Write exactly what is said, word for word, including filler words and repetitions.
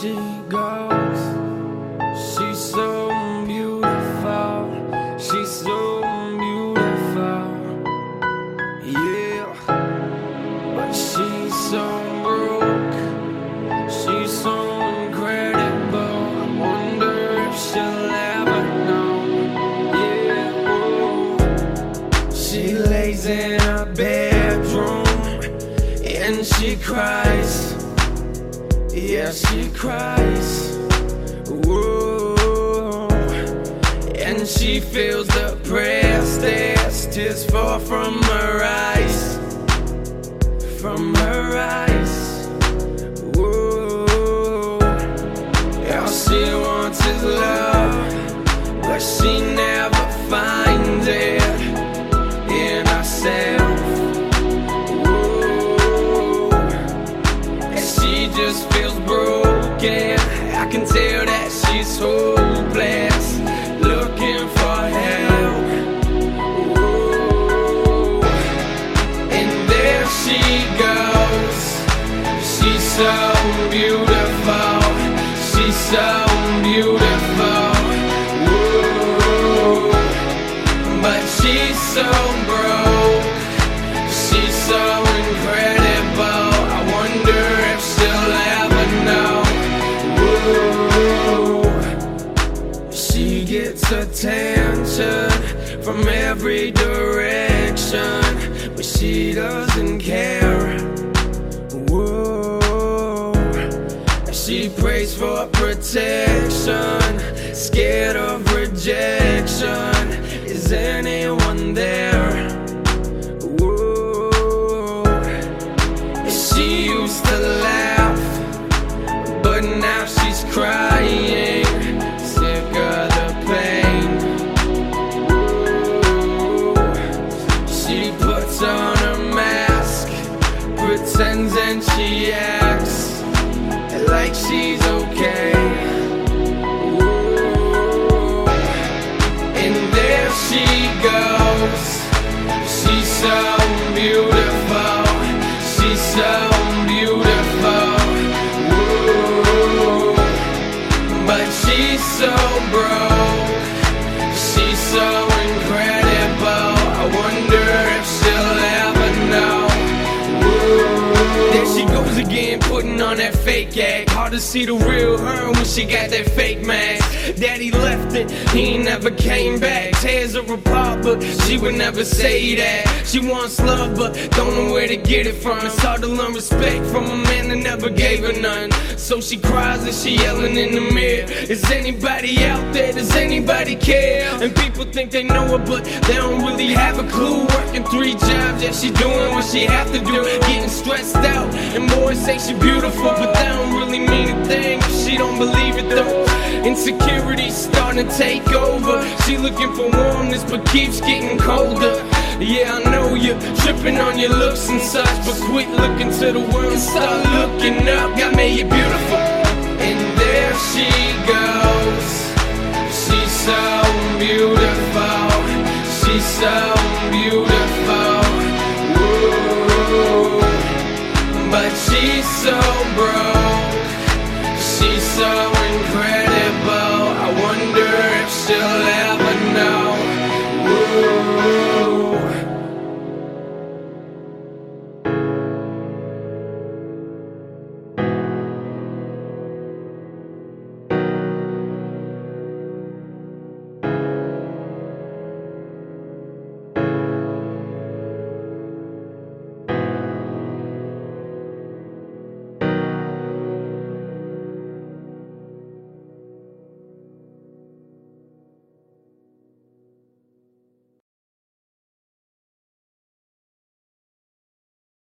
she goes. She's so beautiful. She's so beautiful. Yeah. But she's so broke. She's so incredible. I wonder if she'll ever know. Yeah. Oh. She lays in her bedroom and she cries. Yeah, she cries. Whoa. And she feels depressed as tears fall from her eyes. From her eyes. Whoa. All she wants is love, but she never finds it in herself. She just feels broken. I can tell that she's hopeless, looking for help. Whoa. And there she goes. She's so beautiful. She's so beautiful. Whoa. But she's so broke. She's so incredible. I wonder if she'll ever know. Whoa. She gets attention from every direction, but she doesn't care. Whoa. She prays for protection, scared of rejection. Is anyone there? She used to laugh, but now she's crying, sick of the pain. Ooh. She puts on her mask, pretends and she acts like she's okay. Ooh. And there she goes. She's so beautiful. She's so beautiful. Whoa. But she's so broke. She's so incredible. I wonder if she'll ever know. Whoa. There she goes again, putting on that fake act. Hard to see the real her when she got that fake mask. Daddy left it, he ain't never came back. Tears her apart, but she would never say that. She wants love, but don't know where to get it from. It's hard to learn respect from a man that never gave her none. So she cries and she yelling in the mirror. Is anybody out there? Does anybody care? And people think they know her, but they don't really have a clue. Working three jobs, yeah, she doing what she have to do. Getting stressed out, and boys say she beautiful, but they don't really mean a thing if she don't believe it though. Insecurity's starting to take over. She looking for warmness, but keeps getting colder. Yeah, I know you're tripping on your looks and such, but quit looking to the world and start looking up. God made you beautiful. And there she goes. She's so beautiful. She's so beautiful. Whoa. But she's so broke.